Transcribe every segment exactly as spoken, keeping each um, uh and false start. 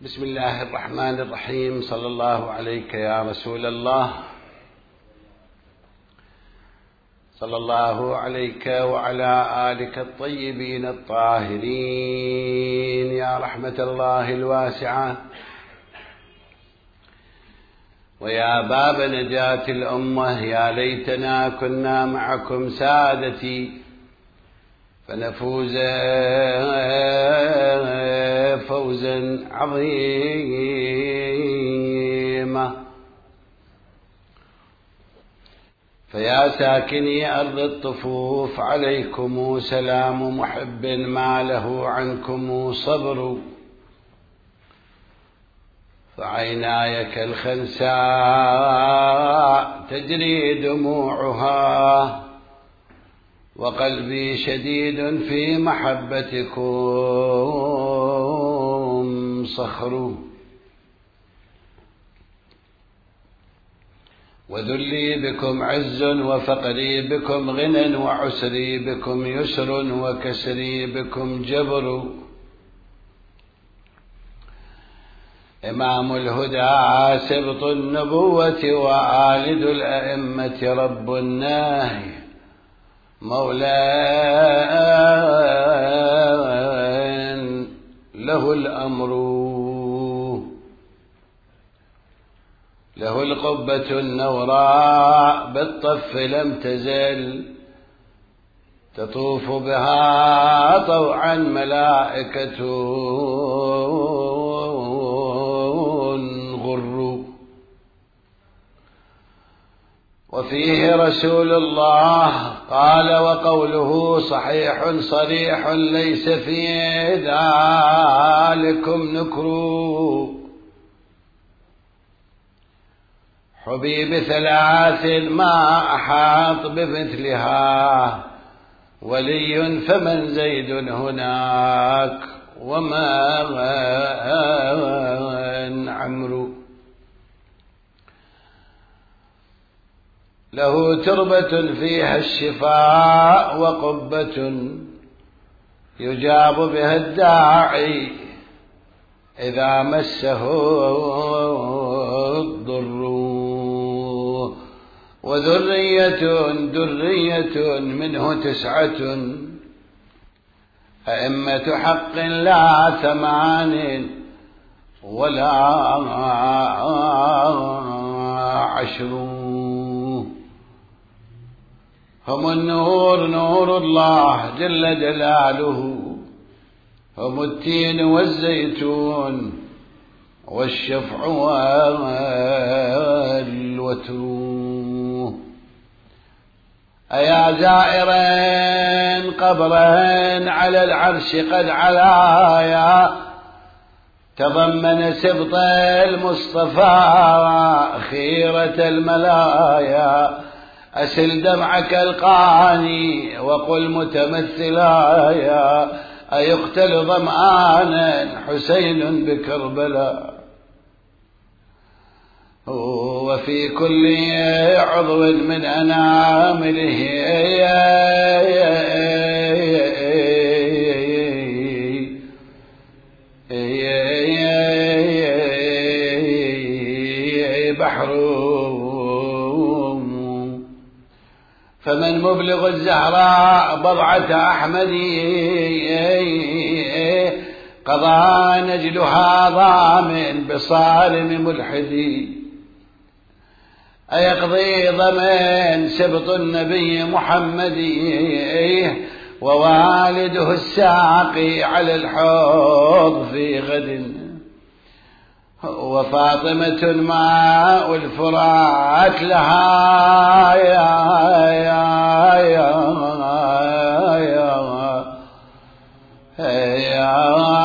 بسم الله الرحمن الرحيم. صلى الله عليك يا رسول الله، صلى الله عليك وعلى آلك الطيبين الطاهرين يا رحمة الله الواسعة، ويا باب نجاة الأمة. يا ليتنا كنا معكم سادتي فنفوز فوزا عظيما. فيا ساكني أرض الطفوف، عليكم سلام محب ما له عنكم صبر. فعيناي كالخنساء تجري دموعها، وقلبي شديد في محبتكم صخر. وذلي بكم عز، وفقري بكم غنى، وعسري بكم يسر، وكسري بكم جبر. إمام الهدى سبط النبوة، وآلد الأئمة رب الناهي، مولاً له الأمر، له القبة النوراء بالطف لم تزل، تطوف بها طوعا ملائكة غر. وفيه رسول الله قال، وقوله صحيح صريح، ليس في ذلكم نكر. حبيب ثلاث ما أحاط بمثلها، ولي فمن زيد هناك، ومن عمرو. له تربة فيها الشفاء، وقبة يجاب بها الداعي إذا مسه الضر. وذرية درية منه تسعة، أئمة حق لا ثمان ولا عشر. هم النور نور الله جل جلاله، هم التين والزيتون والشفع والوتر. أيا زائرين قبرين على العرش قد علايا، تضمن سبط المصطفى خيرة الملايا. أسل دمعك القاني وقل متمثلايا، أيقتل ظمآنا حسين بكربلاء. وفي كل عضو من أنامله بحر. فمن مبلغ الزهراء بضعة أحمدي، قضى نجلها ضامن بصارم ملحدي. أيقضي ضمن سبط النبي محمدي، ووالده الساقي على الحوض في غد. وفاطمة ماء الفرات لها يا يا يا يا يا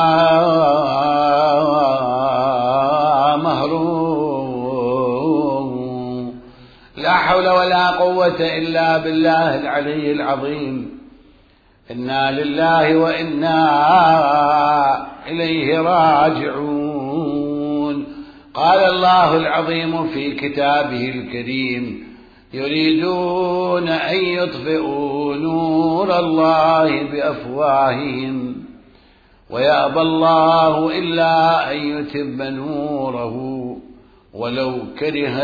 مهروم. لا حول ولا قوة إلا بالله العلي العظيم. إنا لله وإنا إليه راجعون. قال الله العظيم في كتابه الكريم، يريدون أن يطفئوا نور الله بأفواههم، ويأبى الله إلا أن يتم نوره ولو كره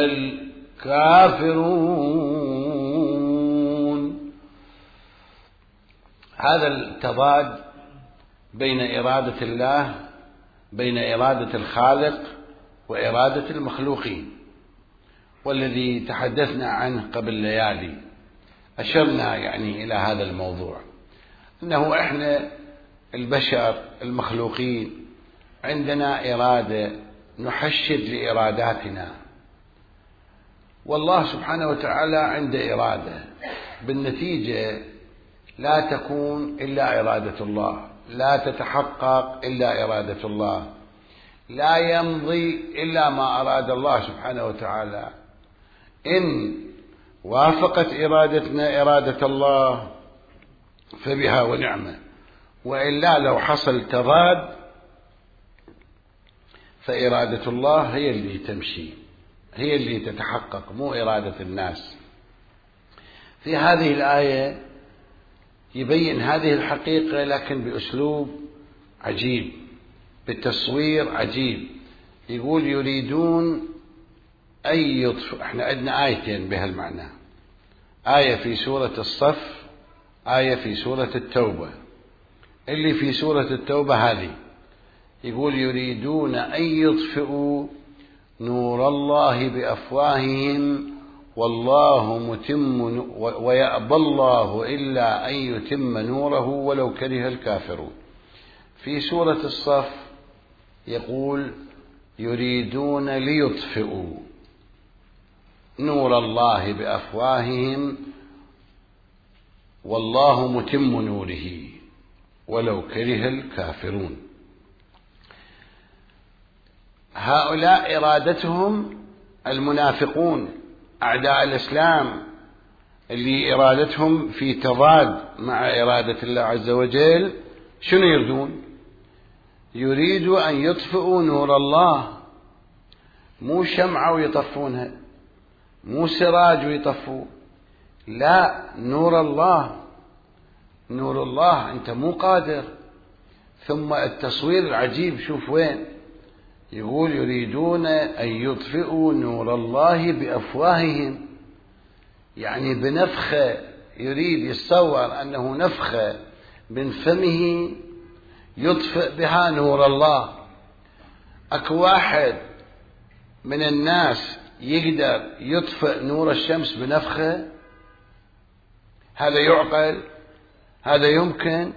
الكافرون. هذا التضاد بين إرادة الله، بين إرادة الخالق وإرادة المخلوقين، والذي تحدثنا عنه قبل ليالي. أشرنا يعني إلى هذا الموضوع، أنه إحنا البشر المخلوقين عندنا إرادة نحشد لإراداتنا، والله سبحانه وتعالى عنده إرادة، بالنتيجة لا تكون إلا إرادة الله، لا تتحقق إلا إرادة الله، لا يمضي إلا ما أراد الله سبحانه وتعالى. إن وافقت إرادتنا إرادة الله فبها ونعمة، وإلا لو حصل تضاد فإرادة الله هي اللي تمشي، هي اللي تتحقق، مو إرادة الناس. في هذه الآية يبين هذه الحقيقة لكن بأسلوب عجيب، بتصوير عجيب. يقول يريدون أن يطفئوا. احنا عندنا آيتين بهالمعنى، آية في سورة الصف، آية في سورة التوبة. اللي في سورة التوبة هذه يقول يريدون أن يطفئوا نور الله بأفواههم والله متم ويأبى الله إلا أن يتم نوره ولو كره الكافرون. في سورة الصف يقول يريدون ليطفئوا نور الله بأفواههم والله متم نوره ولو كره الكافرون. هؤلاء إرادتهم المنافقون أعداء الإسلام، اللي إرادتهم في تضاد مع إرادة الله عز وجل. شنو يريدون؟ يريدوا أن يطفئوا نور الله، مو شمعة ويطفونها، مو سراج ويطفوا، لا، نور الله. نور الله أنت مو قادر. ثم التصوير العجيب، شوف وين يقول يريدون أن يطفئوا نور الله بأفواههم، يعني بنفخة، يريد يتصور أنه نفخة من فمه يطفئ بها نور الله. أكو واحد من الناس يقدر يطفئ نور الشمس بنفخة؟ هذا يعقل؟ هذا يمكن؟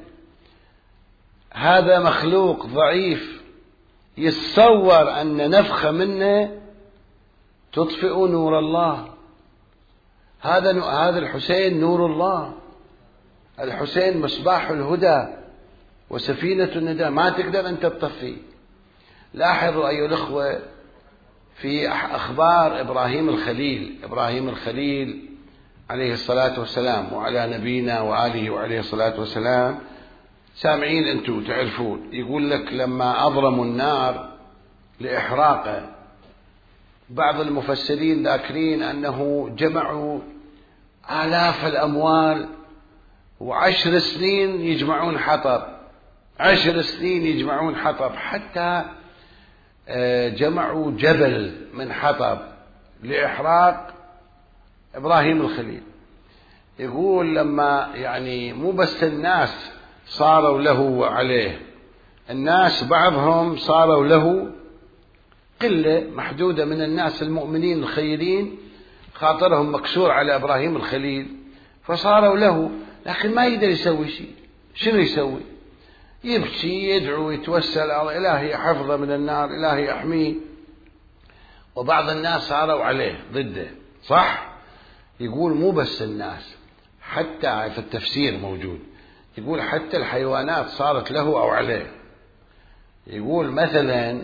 هذا مخلوق ضعيف يتصور أن نفخة منه تطفئ نور الله. هذا هذا الحسين نور الله، الحسين مصباح الهدى وسفينة الندى، ما تقدر أنت تطفي. لاحظوا أيها الأخوة في أخبار إبراهيم الخليل، إبراهيم الخليل عليه الصلاة والسلام وعلى نبينا وآله وعليه الصلاة والسلام، سامعين أنتم تعرفون. يقول لك لما أضرموا النار لإحراقه، بعض المفسرين ذاكرين أنه جمعوا آلاف الأموال وعشر سنين يجمعون حطب، عشر سنين يجمعون حطب، حتى جمعوا جبل من حطب لإحراق إبراهيم الخليل. يقول لما يعني مو بس الناس صاروا له وعليه، الناس بعضهم صاروا له، قلة محدودة من الناس المؤمنين الخيرين خاطرهم مكسور على إبراهيم الخليل فصاروا له، لكن ما يقدر يسوي شيء. شنو يسوي؟ يبكي، يدعو، يتوسل على إلهي حفظه من النار، إلهي أحميه. وبعض الناس صاروا عليه ضده، صح؟ يقول مو بس الناس، حتى في التفسير موجود، يقول حتى الحيوانات صارت له أو عليه. يقول مثلا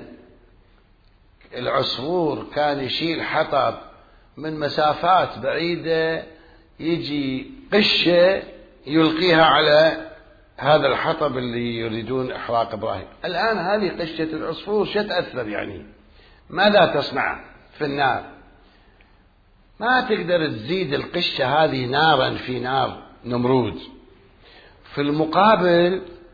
العصفور كان يشيل حطب من مسافات بعيدة، يجي قشة يلقيها على هذا الحطب اللي يريدون إحراق إبراهيم. الآن هذه قشة العصفور شو تأثر؟ يعني ماذا تصنع في النار؟ ما تقدر تزيد القشة هذه نارا في نار نمرود. في المقابل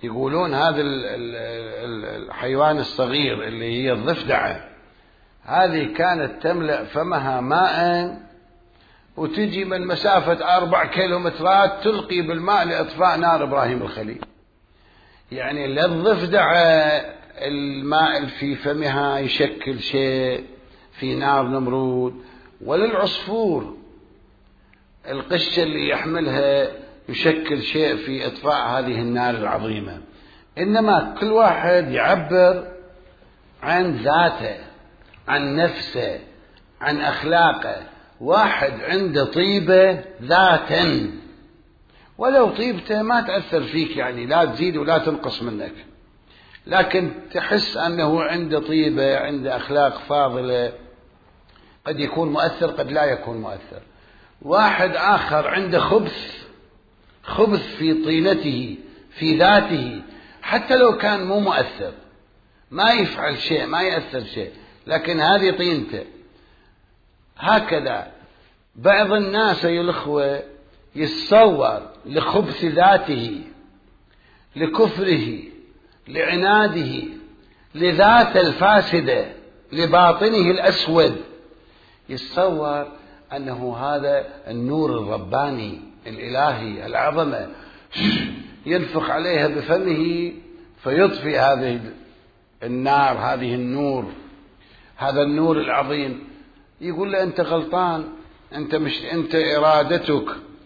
يقولون هذا الحيوان الصغير اللي هي الضفدعة هذه كانت تملأ فمها ماء وتجي من مسافة أربع كيلومترات تلقي بالماء لإطفاء نار إبراهيم الخليل. يعني للضفدعة الماء في فمها يشكل شيء في نار نمرود، وللعصفور القشة اللي يحملها يشكل شيء في إطفاء هذه النار العظيمة. إنما كل واحد يعبر عن ذاته، عن نفسه، عن أخلاقه. واحد عنده طيبة ذاتا، ولو طيبته ما تأثر فيك، يعني لا تزيد ولا تنقص منك، لكن تحس أنه عنده طيبة، عنده أخلاق فاضلة، قد يكون مؤثر قد لا يكون مؤثر. واحد آخر عنده خبث، خبث في طينته في ذاته، حتى لو كان مو مؤثر، ما يفعل شيء، ما يأثر شيء، لكن هذه طينته. هكذا بعض الناس أيها الأخوة يتصور لخبث ذاته، لكفره، لعناده، لذاته الفاسدة، لباطنه الأسود، يتصور أنه هذا النور الرباني الإلهي العظمة، ينفخ عليها بفمه فيطفئ هذه النار، هذه النور، هذا النور العظيم. يقول له أنت غلطان، أنت مش أنت إرادتك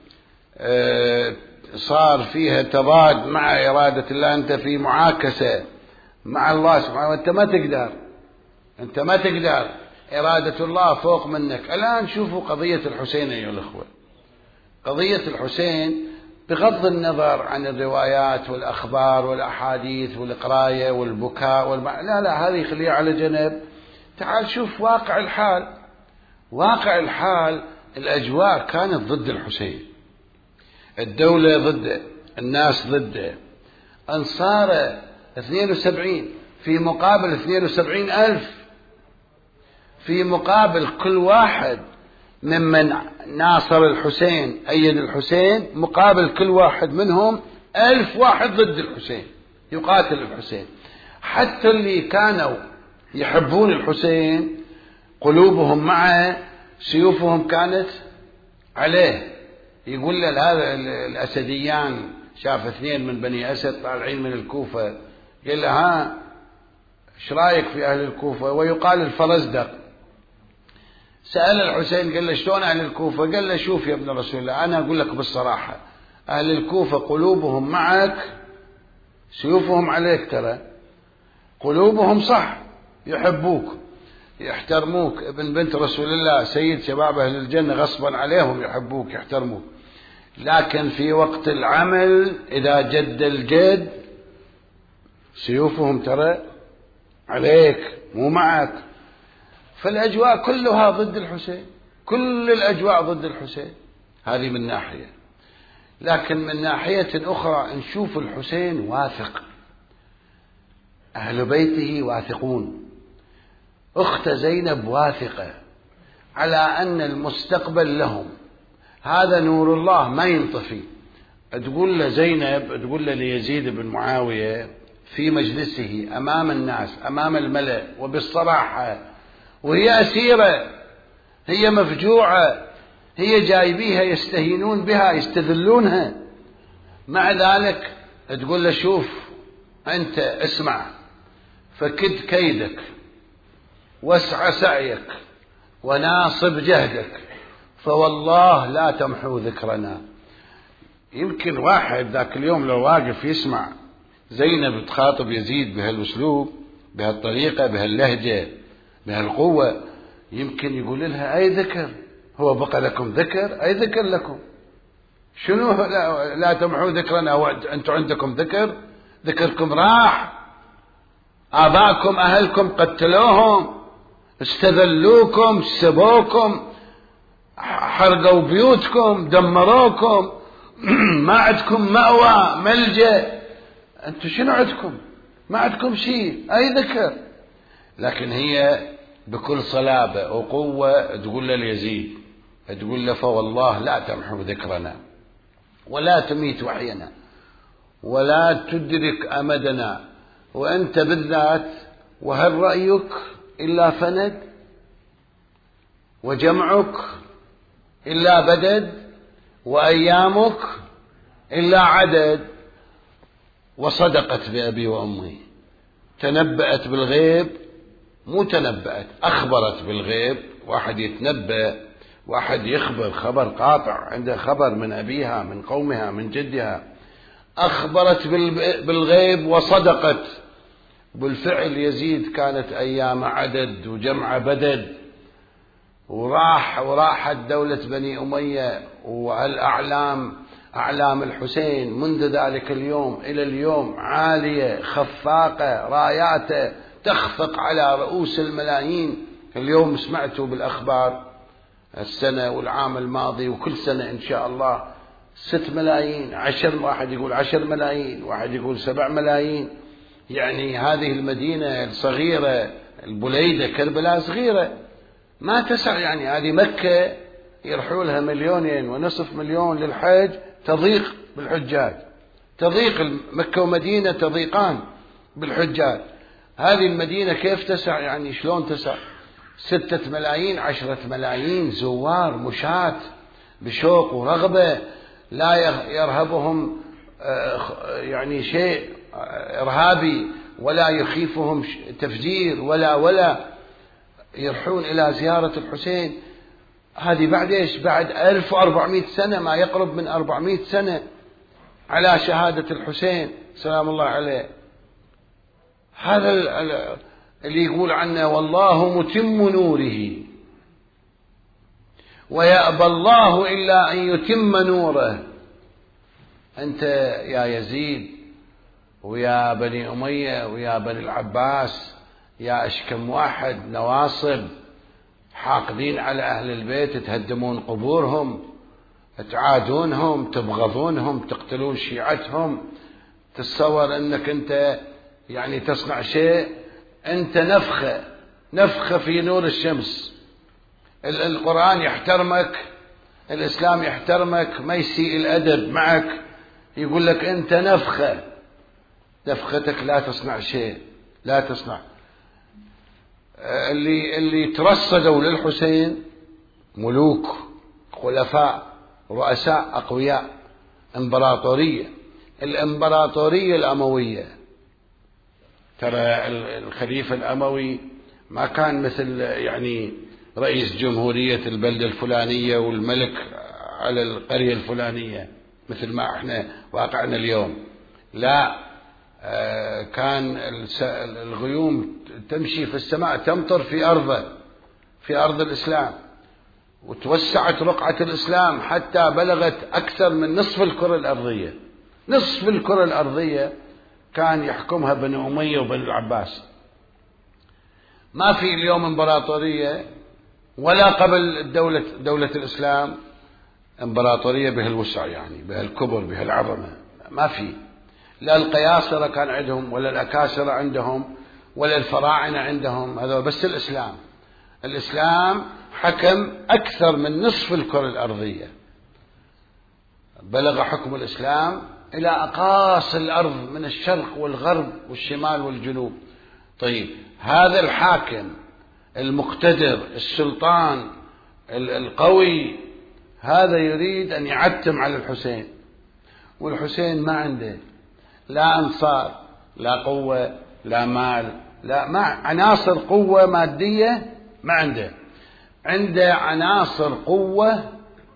صار فيها تضاد مع إرادة الله، أنت في معاكسة مع الله سبحانه، وأنت ما تقدر، أنت ما تقدر، إرادة الله فوق منك. الآن شوفوا قضية الحسين أيها الأخوة، قضية الحسين بغض النظر عن الروايات والأخبار والأحاديث والقراية والبكاء والمع... لا لا هذه خليها على جنب. تعال شوف واقع الحال. واقع الحال الأجواء كانت ضد الحسين، الدولة ضده، الناس ضده، أنصاره اثنين وسبعين في مقابل اثنين وسبعين ألف، في مقابل كل واحد ممن ناصر الحسين أيد الحسين مقابل كل واحد منهم ألف واحد ضد الحسين يقاتل الحسين. حتى اللي كانوا يحبون الحسين قلوبهم معه، سيوفهم كانت عليه. يقول له هذا الأسديان شاف اثنين من بني أسد طالعين من الكوفة، قال له ها ايش رايك في أهل الكوفة؟ ويقال الفرزدق. سأل الحسين قال له شلون أهل الكوفة؟ قال له شوف يا ابن رسول الله، أنا أقول لك بالصراحة، أهل الكوفة قلوبهم معك، سيوفهم عليك، ترى قلوبهم صح، يحبوك يحترموك، ابن بنت رسول الله سيد شباب أهل الجنة، غصبا عليهم يحبوك يحترموك، لكن في وقت العمل إذا جد الجد سيوفهم ترى عليك مو معك. فالأجواء كلها ضد الحسين، كل الأجواء ضد الحسين، هذه من ناحية. لكن من ناحية أخرى نشوف الحسين واثق، أهل بيته واثقون، أخت زينب واثقة على أن المستقبل لهم، هذا نور الله ما ينطفي. تقول له زينب، تقول له ليزيد بن معاوية في مجلسه أمام الناس أمام الملأ وبالصراحة، وهي أسيرة، هي مفجوعة، هي جايبيها يستهينون بها يستذلونها، مع ذلك تقول له شوف أنت اسمع، فكد كيدك واسع سعيك وناصب جهدك، فوالله لا تمحو ذكرنا. يمكن واحد ذاك اليوم لو واقف يسمع زينب تخاطب يزيد بهالأسلوب بهالطريقة بهاللهجة بهالقوة، يمكن يقول لها أي ذكر، هو بقى لكم ذكر؟ أي ذكر لكم؟ شنو لا, لا تمحو ذكرنا؟ أنتم عندكم ذكر؟ ذكركم راح، آباءكم أهلكم قتلوهم، استذلوكم، سبوكم، حرقوا بيوتكم، دمروكم، ما عندكم مأوى ملجأ، أنتم شنو عندكم؟ ما عندكم شيء، أي ذكر. لكن هي بكل صلابة وقوة تقول له ليزيد، تقول له فوالله لا تمحو ذكرنا ولا تميت وحينا ولا تدرك أمدنا، وأنت بالذات وهل رأيك إلا فند، وجمعك إلا بدد، وأيامك إلا عدد. وصدقت بأبي وأمي، تنبأت بالغيب، مو تنبأت، أخبرت بالغيب. واحد يتنبأ، واحد يخبر خبر قاطع، عنده خبر من أبيها من قومها من جدها. أخبرت بالغيب وصدقت. بالفعل يزيد كانت أيام عدد وجمع بدد، وراح وراحت دولة بني أمية، والأعلام أعلام الحسين منذ ذلك اليوم إلى اليوم عالية خفاقة، راياته تخفق على رؤوس الملايين. اليوم سمعتوا بالأخبار السنة والعام الماضي وكل سنة إن شاء الله ست ملايين، عشر، واحد يقول عشر ملايين، واحد يقول سبع ملايين. يعني هذه المدينة الصغيرة البليدة كربلاء صغيرة ما تسع، يعني هذه مكة يرحوا لها مليونين ونصف مليون للحج، تضيق بالحجاج، تضيق مكة ومدينة تضيقان بالحجاج. هذه المدينة كيف تسع؟ يعني شلون تسع؟ ستة ملايين عشرة ملايين زوار مشاة بشوق ورغبة، لا يرهبهم يعني شيء إرهابي، ولا يخيفهم تفجير ولا ولا يرحون إلى زيارة الحسين. هذه بعد إيش؟ بعد ألف وأربعمائة سنة، ما يقرب من أربعمائة سنة على شهادة الحسين سلام الله عليه. هذا اللي يقول عنه والله متم نوره ويأبى الله إلا أن يتم نوره. أنت يا يزيد ويا بني أمية ويا بني العباس يا أشكم واحد نواصب حاقدين على أهل البيت، تهدمون قبورهم، تعادونهم، تبغضونهم، تقتلون شيعتهم. تتصور أنك أنت يعني تصنع شيء؟ أنت نفخة نفخة في نور الشمس. القرآن يحترمك، الإسلام يحترمك، ما يسيء الأدب معك، يقول لك أنت نفخة، نفختك لا تصنع شيء، لا تصنع. اللي اللي ترصدوا للحسين ملوك، خلفاء، رؤساء أقوياء، إمبراطورية، الإمبراطورية الأموية. ترى الخليفة الأموي ما كان مثل يعني رئيس جمهورية البلدة الفلانية والملك على القرية الفلانية مثل ما احنا واقعنا اليوم. لا، كان الغيوم تمشي في السماء، تمطر في أرضه، في أرض الإسلام، وتوسعت رقعة الإسلام حتى بلغت أكثر من نصف الكرة الأرضية. نصف الكرة الأرضية كان يحكمها بني أمية وبني العباس. ما في اليوم إمبراطورية ولا قبل دولة, دولة الإسلام إمبراطورية بهالوسع، يعني بهالكبر بهالعظمة، ما في. لا القياصرة كان عندهم، ولا الأكاسرة عندهم، ولا الفراعنة عندهم، هذا بس الإسلام. الإسلام حكم أكثر من نصف الكرة الأرضية، بلغ حكم الإسلام إلى أقاصي الأرض من الشرق والغرب والشمال والجنوب. طيب هذا الحاكم المقتدر السلطان القوي هذا يريد أن يعتم على الحسين، والحسين ما عنده لا أنصار، لا قوة، لا مال، لا ما عناصر قوة مادية ما عنده، عنده عناصر قوة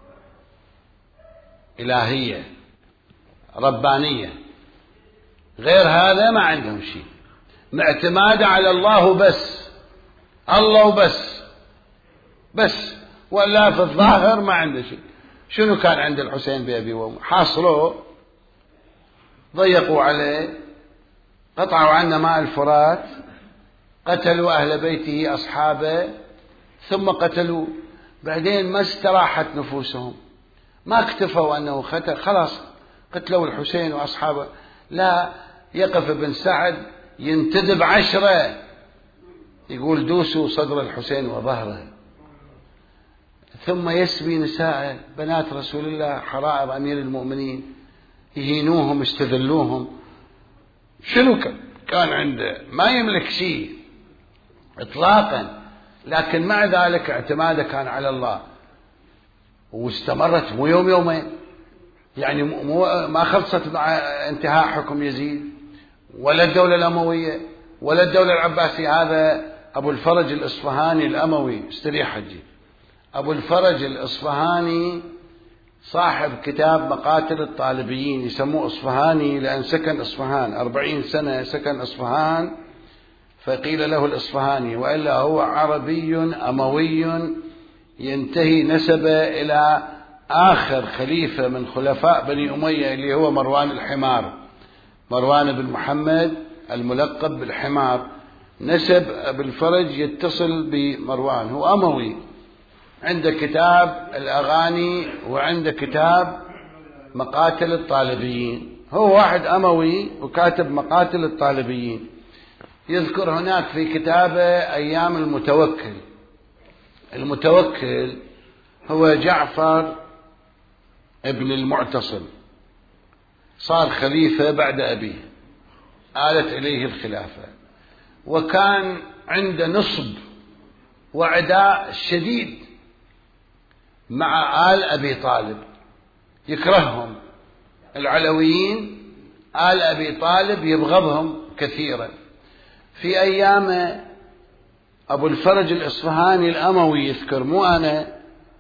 إلهية ربانية. غير هذا ما عندهم شيء، معتماد على الله بس، الله وبس بس، ولا في الظاهر ما عنده شيء. شنو كان عند الحسين بأبي وأمه؟ حاصروه، ضيقوا عليه، قطعوا عنه ماء الفرات، قتلوا أهل بيته أصحابه، ثم قتلوا. بعدين ما استراحت نفوسهم، ما اكتفوا أنه قتل خلاص قتلوا الحسين وأصحابه، لا، يقف ابن سعد ينتدب عشرة يقول دوسوا صدر الحسين وظهره، ثم يسبي نساء بنات رسول الله حرائر أمير المؤمنين، يهينوهم يستذلوهم. شنو كان عنده؟ ما يملك شيء إطلاقا، لكن مع ذلك اعتماده كان على الله، واستمرت مو يوم يومين، يعني مو ما خلصت مع انتهاء حكم يزيد ولا الدولة الأموية ولا الدولة العباسية. هذا أبو الفرج الإصفهاني الأموي، استريح حجي، أبو الفرج الإصفهاني صاحب كتاب مقاتل الطالبيين، يسموه إصفهاني لأن سكن إصفهان أربعين سنة، سكن إصفهان فقيل له الإصفهاني، وإلا هو عربي أموي ينتهي نسبه إلى آخر خليفة من خلفاء بني أمية اللي هو مروان الحمار، مروان بن محمد الملقب بالحمار. نسب أبو الفرج يتصل بمروان، هو أموي، عنده كتاب الأغاني وعنده كتاب مقاتل الطالبيين، هو واحد أموي وكاتب مقاتل الطالبيين. يذكر هناك في كتابه أيام المتوكل. المتوكل هو جعفر ابن المعتصم، صار خليفة بعد أبيه، آلت إليه الخلافة، وكان عنده نصب وعداء شديد مع آل أبي طالب، يكرههم العلويين، آل أبي طالب يبغضهم كثيرا. في أيام أبو الفرج الإصفهاني الأموي يذكر، مو أنا،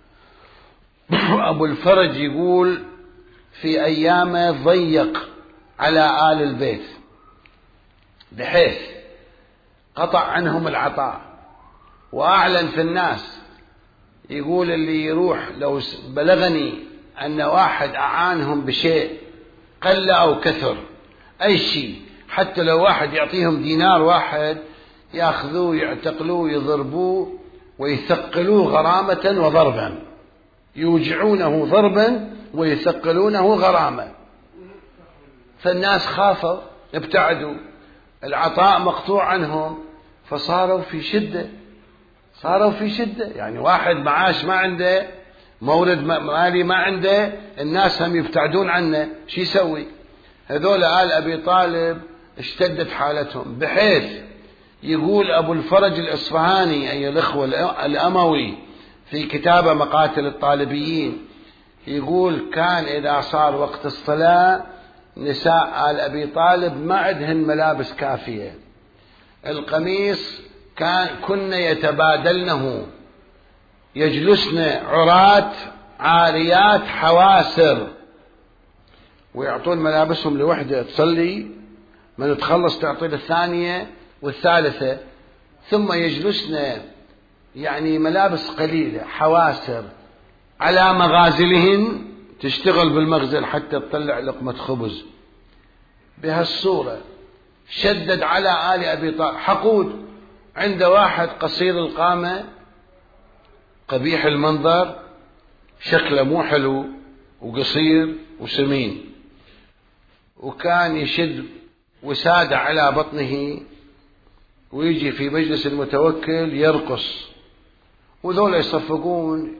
أبو الفرج يقول في أيامه ضيق على آل البيت بحيث قطع عنهم العطاء وأعلن في الناس، يقول اللي يروح لو بلغني أن واحد أعانهم بشيء قل أو كثر أي شيء، حتى لو واحد يعطيهم دينار واحد يأخذوه يعتقلوه يضربوه ويثقلوه غرامة وضربا، يوجعونه ضربا ويثقلونه غرامة. فالناس خافوا ابتعدوا، العطاء مقطوع عنهم، فصاروا في شدة، صاروا في شدة. يعني واحد معاش ما عنده، مورد مالي ما عنده، الناس هم يبتعدون عنه، شو يسوي؟ هذول آل أبي طالب اشتدت حالتهم، بحيث يقول أبو الفرج الإصفهاني أي الإخوة الأموي في كتابه مقاتل الطالبيين، يقول كان إذا صار وقت الصلاة نساء آل أبي طالب ما عندهن ملابس كافية، القميص كان كن يتبادلنه، يجلسن عرات عاريات حواسر، ويعطون ملابسهم لوحدة تصلي، من تخلص تعطي الثانية والثالثة، ثم يجلسن يعني ملابس قليلة حواسر على مغازلهن، تشتغل بالمغزل حتى تطلع لقمة خبز. بهالصورة شدد على آل أبي طالب، حقود. عنده واحد قصير القامة قبيح المنظر، شكله مو حلو وقصير وسمين، وكان يشد وسادة على بطنه ويجي في مجلس المتوكل يرقص، وذولا يصفقون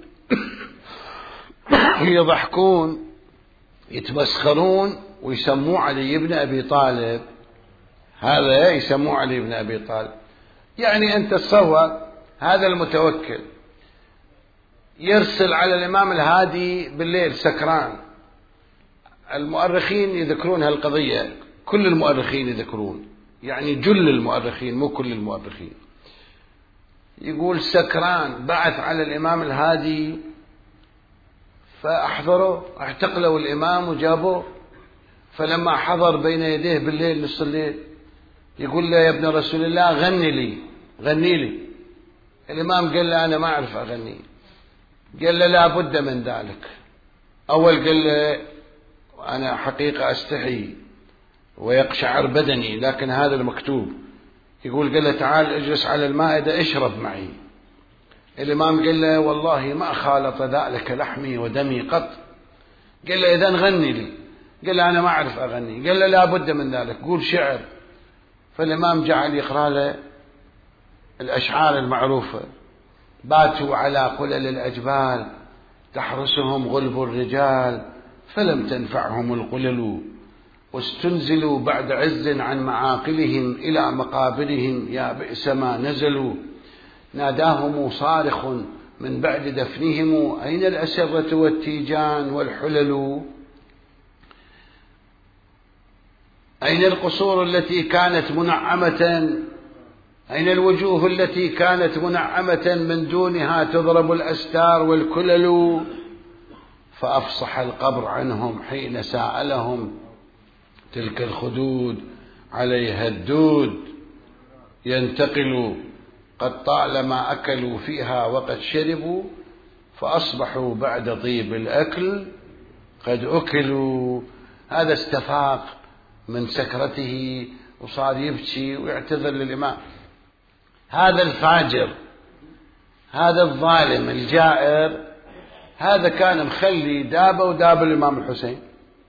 يضحكون يتمسخرون ويسموه علي بن أبي طالب، هذا يسموه علي بن أبي طالب. يعني أنت تصور هذا المتوكل يرسل على الإمام الهادي بالليل سكران. المؤرخين يذكرون هالقضية، كل المؤرخين يذكرون، يعني جل المؤرخين مو كل المؤرخين. يقول سكران بعث على الإمام الهادي فأحضره، اعتقلوا الإمام وجابوه، فلما حضر بين يديه بالليل نص الليل يقول له يا ابن رسول الله غني لي غني لي. الإمام قال له أنا ما أعرف أغني. قال له لا بد من ذلك. أول قال له أنا حقيقة أستحي ويقشعر بدني، لكن هذا المكتوب. يقول قال له تعال اجلس على المائدة اشرب معي. الإمام قال له والله ما خالط ذلك لحمي ودمي قط. قال له إذن غني لي. قال له أنا ما أعرف أغني. قال له لا بد من ذلك، قول شعر. فالإمام جعل يقرأ له الأشعار المعروفة: باتوا على قلل الأجبال تحرسهم غلب الرجال، فلم تنفعهم القلل، واستنزلوا بعد عز عن معاقلهم إلى مقابرهم يا بئس ما نزلوا. ناداهم صارخ من بعد دفنهم أين الأسرة والتيجان والحلل؟ أين القصور التي كانت منعمة؟ أين الوجوه التي كانت منعمة من دونها تضرب الأستار والكلل؟ فأفصح القبر عنهم حين سألهم، تلك الخدود عليها الدود ينتقل، قد طالما أكلوا فيها وقد شربوا، فأصبحوا بعد طيب الأكل قد أكلوا. هذا استفاق من سكرته وصار يبكي ويعتذر للإمام. هذا الفاجر، هذا الظالم الجائر، هذا كان مخلي دابة وداب الإمام الحسين.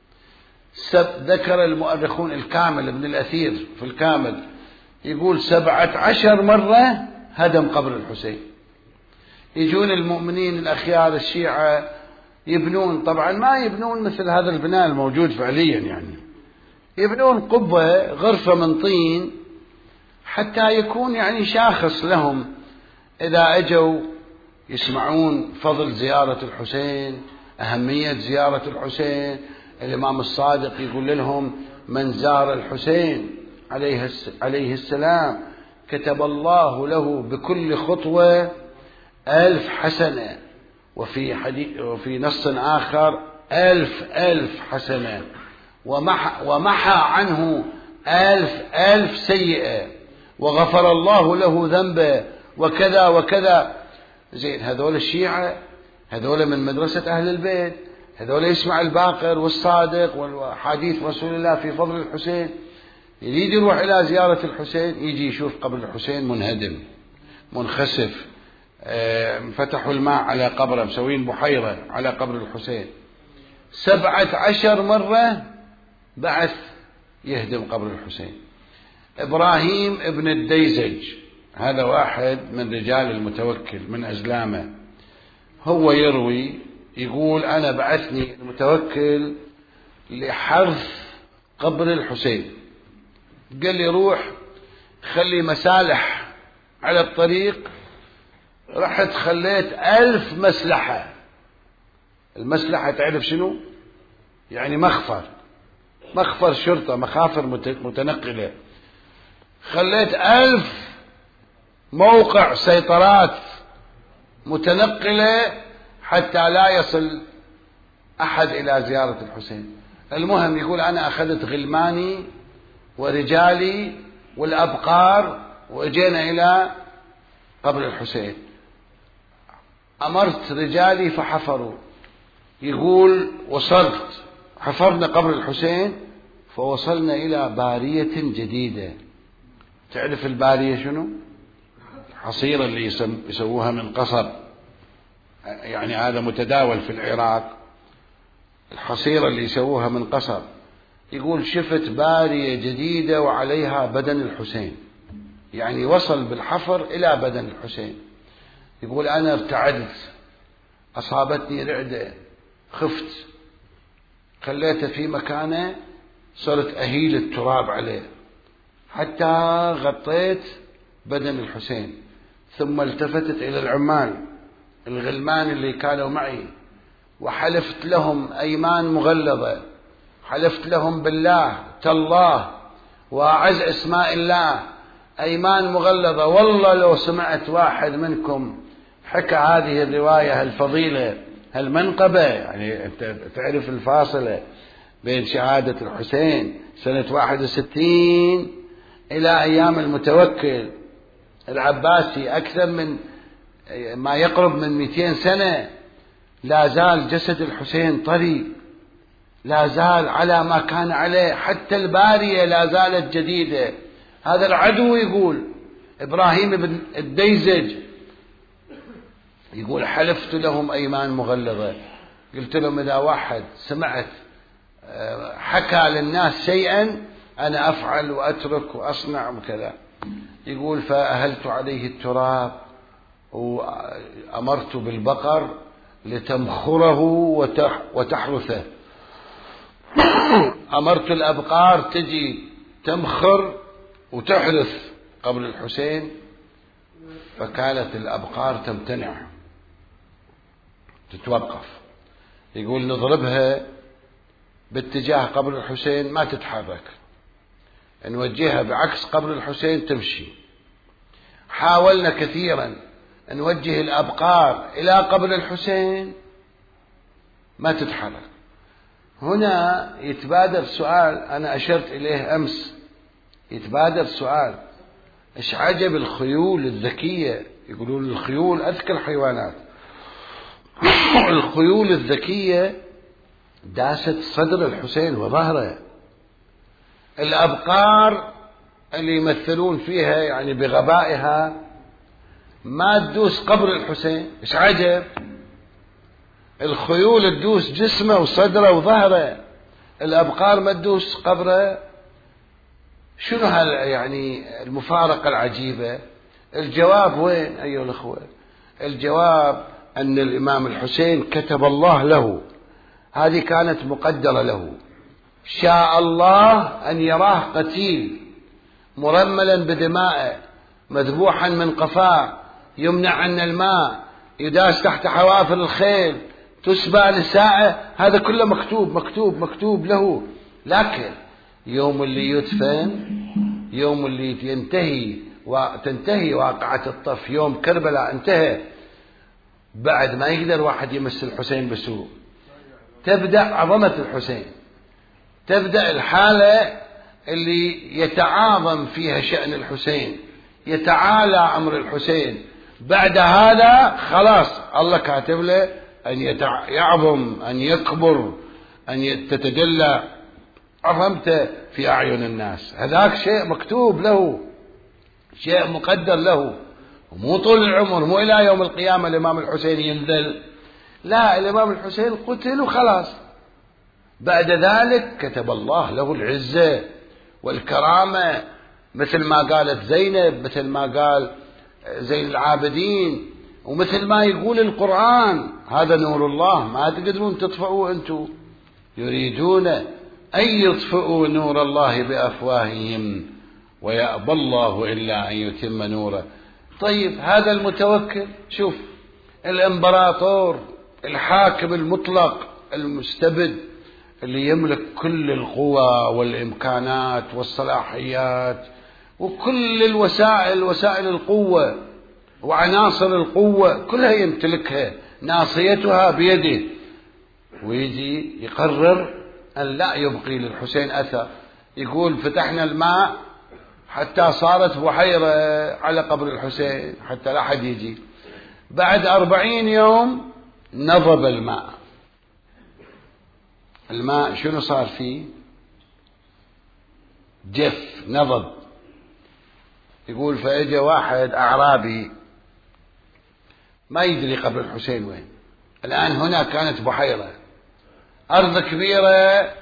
ذكر المؤرخون الكامل ابن الأثير في الكامل يقول سبعة عشر مرة هدم قبر الحسين. يجون المؤمنين الأخيار الشيعة يبنون، طبعا ما يبنون مثل هذا البناء الموجود فعليا، يعني يبنون قبة غرفة من طين حتى يكون يعني شاخص لهم إذا أجوا يسمعون فضل زيارة الحسين، أهمية زيارة الحسين. الإمام الصادق يقول لهم من زار الحسين عليه السلام كتب الله له بكل خطوة ألف حسنة، وفي, حديث وفي نص آخر ألف ألف حسنة، ومحى, ومحى عنه ألف ألف سيئة، وغفر الله له ذنبه وكذا وكذا. زين، هذول الشيعة، هذول من مدرسة أهل البيت، هذول يسمع الباقر والصادق وحديث رسول الله في فضل الحسين، يريد يروح إلى زيارة الحسين يجي يشوف قبر الحسين منهدم منخسف، فتحوا الماء على قبره، مسوين بحيرة على قبر الحسين. سبعة عشر مرة بعث يهدم قبر الحسين. إبراهيم ابن الديزج هذا واحد من رجال المتوكل من أزلامه، هو يروي يقول أنا بعثني المتوكل لحرث قبر الحسين، قال لي روح خلي مسالح على الطريق، رحت خليت ألف مسلحة. المسلحة تعرف شنو؟ يعني مخفر، مخفر شرطة، مخافر متنقلة. خليت ألف موقع سيطرات متنقلة حتى لا يصل أحد إلى زيارة الحسين. المهم يقول أنا أخذت غلماني ورجالي والأبقار وجينا إلى قبر الحسين، أمرت رجالي فحفروا. يقول وصلت حفرنا قبر الحسين فوصلنا إلى بارية جديدة. تعرف البارية شنو؟ الحصيرة اللي يسووها من قصب، يعني هذا متداول في العراق، الحصيرة اللي يسووها من قصب. يقول شفت بارية جديدة وعليها بدن الحسين، يعني وصل بالحفر إلى بدن الحسين. يقول أنا ارتعدت، أصابتني رعدة، خفت، خليته في مكانه، صرت أهيل التراب عليه حتى غطيت بدن الحسين. ثم التفتت إلى العمال الغلمان اللي كانوا معي وحلفت لهم أيمان مغلظة، حلفت لهم بالله تالله وأعز اسماء الله أيمان مغلظة، والله لو سمعت واحد منكم حكى هذه الرواية الفضيلة هالمنقبة، يعني أنت تعرف الفاصلة بين شهادة الحسين سنة واحد وستين إلى أيام المتوكل العباسي أكثر من ما يقرب من مئتين سنة، لا زال جسد الحسين طري، لا زال على ما كان عليه، حتى البارية لا زالت جديدة. هذا العدو يقول إبراهيم بن الديزج يقول حلفت لهم أيمان مغلظة، قلت لهم إذا واحد سمعت حكى للناس شيئا أنا أفعل وأترك وأصنع وكذا. يقول فأهلت عليه التراب وأمرت بالبقر لتمخره وتحرثه أمرت الأبقار تجي تمخر وتحرث قبر الحسين، فكانت الأبقار تمتنع تتوقف. يقول نضربها باتجاه قبر الحسين ما تتحرك، نوجهها بعكس قبر الحسين تمشي. حاولنا كثيرا نوجه الأبقار إلى قبر الحسين ما تتحرك. هنا يتبادر سؤال أنا أشرت إليه أمس، يتبادر سؤال: إيش عجب الخيول الذكية؟ يقولون الخيول أذكى الحيوانات. الخيول الذكية داست صدر الحسين وظهره. الأبقار اللي يمثلون فيها يعني بغبائها ما تدوس قبر الحسين. إيش عجب؟ الخيول تدوس جسمه وصدره وظهره، الأبقار ما تدوس قبره. شنو هال يعني المفارقة العجيبة؟ الجواب وين أيها الأخوة؟ الجواب أن الإمام الحسين كتب الله له، هذه كانت مقدرة له. شاء الله أن يراه قتيل مرملا بدمائه، مذبوحا من قفاه، يمنع عن الماء، يداس تحت حوافر الخيل، تسبى لساعة. هذا كله مكتوب مكتوب مكتوب له. لكن يوم اللي يدفن، يوم اللي ينتهي وتنتهي واقعة الطف، يوم كربلاء انتهى، بعد ما يقدر واحد يمس الحسين بسوء. تبدأ عظمة الحسين، تبدأ الحالة اللي يتعاظم فيها شأن الحسين، يتعالى أمر الحسين. بعد هذا خلاص الله كاتب له أن يعظم، أن يكبر، أن تتجلى عظمته في أعين الناس. هذاك شيء مكتوب له، شيء مقدر له. ومو طول العمر، مو إلى يوم القيامة الإمام الحسين ينذل، لا، الإمام الحسين قتل وخلاص. بعد ذلك كتب الله له العزة والكرامة، مثل ما قالت زينب، مثل ما قال زين العابدين، ومثل ما يقول القرآن: هذا نور الله ما تقدرون تطفئوه أنتم، يريدون أن يطفئوا نور الله بأفواههم ويأبى الله إلا أن يتم نوره. طيب هذا المتوكل، شوف الإمبراطور الحاكم المطلق المستبد اللي يملك كل القوى والإمكانات والصلاحيات وكل الوسائل، وسائل القوة وعناصر القوة كلها يمتلكها، ناصيتها بيده، ويجي يقرر أن لا يبقي للحسين أثر. يقول فتحنا الماء حتى صارت بحيرة على قبر الحسين حتى لا أحد يجي. بعد أربعين يوم نضب الماء. الماء شنو صار فيه؟ جف، نضب. يقول فأجى واحد أعرابي ما يدري قبر الحسين وين. الآن هنا كانت بحيرة، أرض كبيرة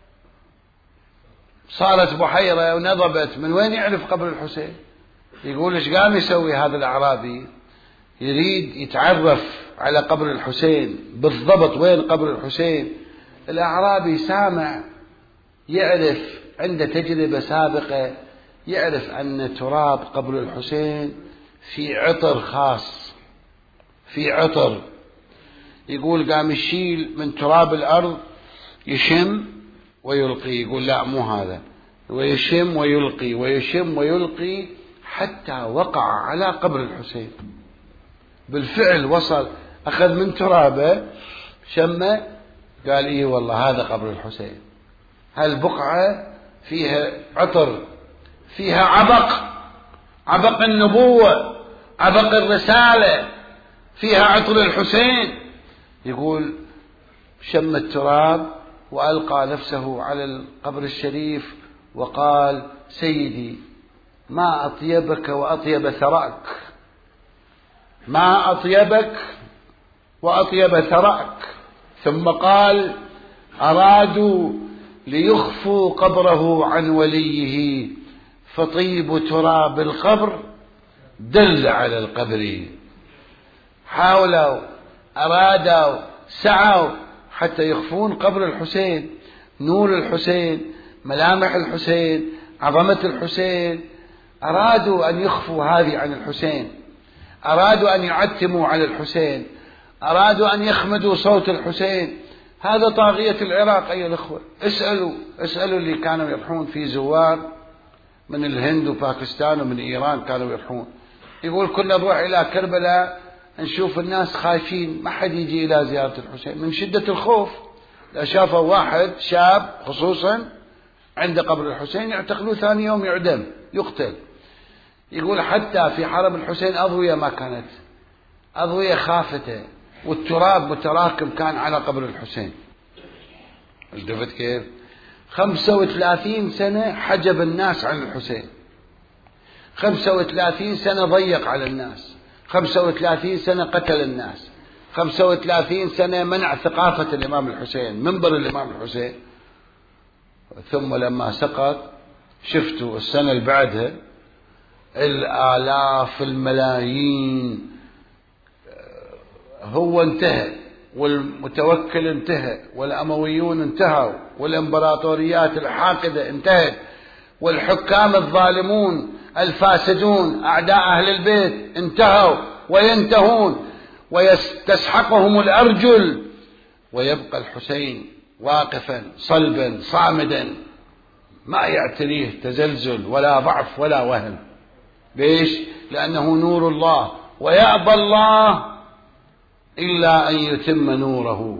صارت بحيرة ونضبت، من وين يعرف قبر الحسين؟ يقول إيش قام يسوي هذا الأعرابي؟ يريد يتعرف على قبر الحسين بالضبط، وين قبر الحسين. الأعرابي سامع، يعرف، عنده تجربة سابقة، يعرف أن تراب قبر الحسين في عطر خاص، في عطر. يقول قام يشيل من تراب الأرض، يشم ويلقي. يقول لا مو هذا، ويشم ويلقي ويشم ويلقي حتى وقع على قبر الحسين. بالفعل وصل، أخذ من ترابه شمه، قال إيه والله هذا قبر الحسين. هالبقعة فيها عطر، فيها عبق، عبق النبوة، عبق الرسالة، فيها عطر الحسين. يقول شم التراب وألقى نفسه على القبر الشريف وقال: سيدي ما أطيبك وأطيب ثرأك، ما أطيبك وأطيب ثرأك. ثم قال: أرادوا ليخفوا قبره عن وليه، فطيب تراب القبر دل على القبر. حاولوا، أرادوا، سعوا حتى يخفون قبر الحسين، نور الحسين، ملامح الحسين، عظمة الحسين. أرادوا أن يخفوا هذه عن الحسين، أرادوا أن يعتموا على الحسين، أرادوا أن يخمدوا صوت الحسين. هذا طاغية العراق أيها الأخوة. اسألوا اسألوا اللي كانوا يروحون في زوار من الهند وباكستان ومن إيران كانوا يروحون، يقول كنا نروح إلى كربلاء نشوف الناس خايفين، ما حد يجي إلى زيارة الحسين من شدة الخوف. لا شافوا واحد شاب خصوصا عند قبر الحسين يعتقلوه ثاني يوم يعدم يقتل. يقول حتى في حرم الحسين أضوية ما كانت، أضوية خافتة، والتراب متراكم كان على قبر الحسين. التفت كيف؟ خمسة وثلاثين سنة حجب الناس عن الحسين، خمسة وثلاثين سنة ضيق على الناس، خمسة وثلاثين سنة قتل الناس، خمسة وثلاثين سنة منع ثقافة الإمام الحسين، منبر الإمام الحسين. ثم لما سقط شفتوا السنة اللي بعدها الآلاف الملايين، هو انتهى والمتوكل انتهى والأمويون انتهوا والإمبراطوريات الحاقدة انتهت والحكام الظالمون الفاسدون أعداء أهل البيت انتهوا وينتهون ويستسحقهم الأرجل، ويبقى الحسين واقفا صلبا صامدا ما يعتريه تزلزل ولا ضعف ولا وهن. ليش؟ لأنه نور الله، ويأبى الله إلا أن يتم نوره